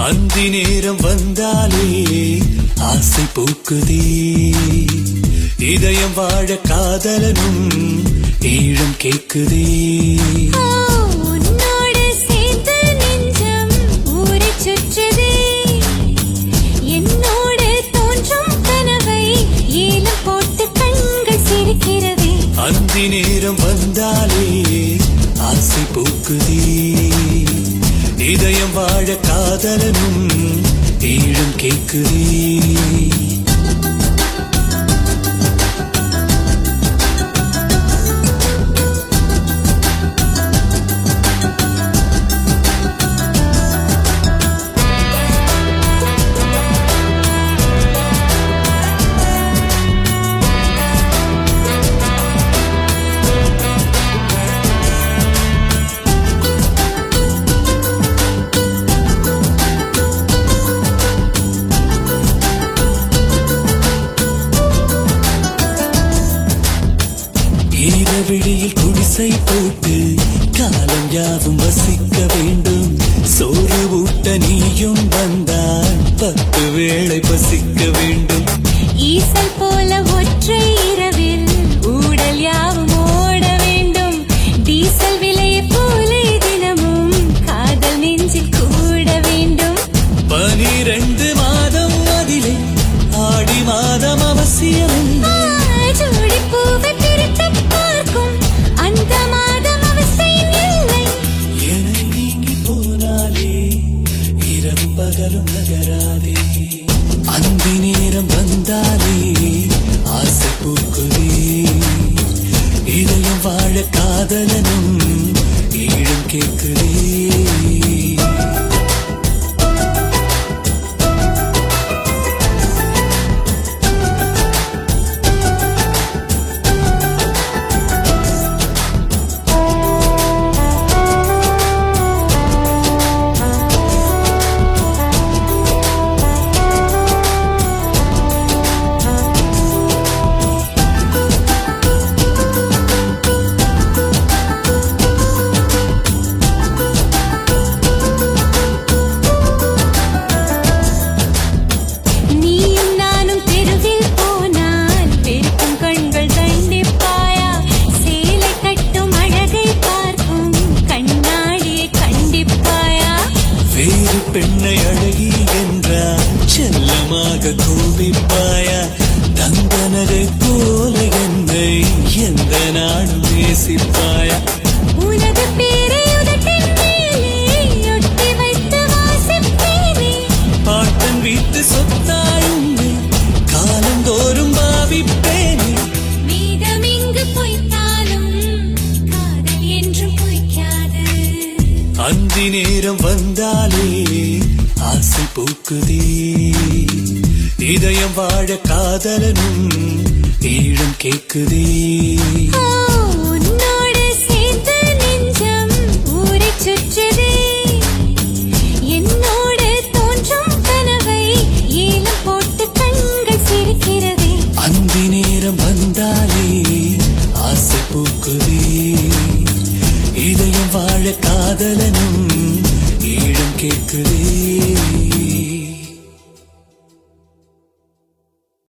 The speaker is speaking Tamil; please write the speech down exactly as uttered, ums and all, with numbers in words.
அந்தி நேரம் வந்தாலே ஆசை பூக்குதே, இதயம் வாழ காதலனும் ஈழம் கேக்குதே. உன்னோடு சேர்ந்து நெஞ்சம் ஊரை சுற்றுதே, என்னோடு தோன்றும் கனவை ஏலம் போட்டு கண்கள் சிரிக்கிறதே. அந்தி நேரம் வந்தாலே ஆசை பூக்குதே, இதயம் வாழ காதலனும் ஈழம் கேக்குதே. விழியில் குடிசை போட்டு காலம் யாவும் வசிக்க வேண்டும், சோறு ஊட்ட நீயும் வந்தால் பத்து வேளை பசிக்க வேண்டும். ஈசல் போல ஒற்றை இரவில் ஊடல் யாவும் ஓட வேண்டும், டீசல் விலையை போலே தினமும் காதல் நெஞ்சில் கூட வேண்டும். பனிரெண்டு மாதம் அதிலே ஆடி மாதம் அவசியம், ஜோடி பூவை பிரித்து பார்க்கும் அந்த மாதம் அவசியம் இல்லை. என்னை நீங்கி போனாலே இரவு பகலும் நகராதே. அந்தி நேரம் வந்தாலே ஆசை பூக்குதே, இதயம் வாழ காதலனும் ஈழம் கேக்குதே. பெண்ணை அழகி என்றால் செல்லமாக கூவிப்பாயா, தந்தனரை போல என்னை எந்த நாடும் நேசிப்பாயா. உனது பேரை உதட்டின் மேலே ஒட்டி வைத்து வாசிப்பேனே, பாட்டன் வீட்டு சொத்தாயும் காலந்தோறும் பாவிப்பேனே. மீதம் இங்கு பொய்த்தாலும் காதல் என்றும் பொய்க்காது. அந்தி நேரம் வந்தாலே ஆசை பூக்குதே, இதயம் வாழ காதலனும் ஈழம் கேக்குதே. உன்னோடு சேர்ந்து நெஞ்சம் ஊரை சுற்றுதே, என்னோடு தோன்றும் கனவை ஏலம் போட்டு கண்கள் சிரிக்கிறதே. அந்தி நேரம் வந்தாலே ஆசை பூக்குதே, இதயம் வாழ காதலனும் ஈழம் கேக்குதே.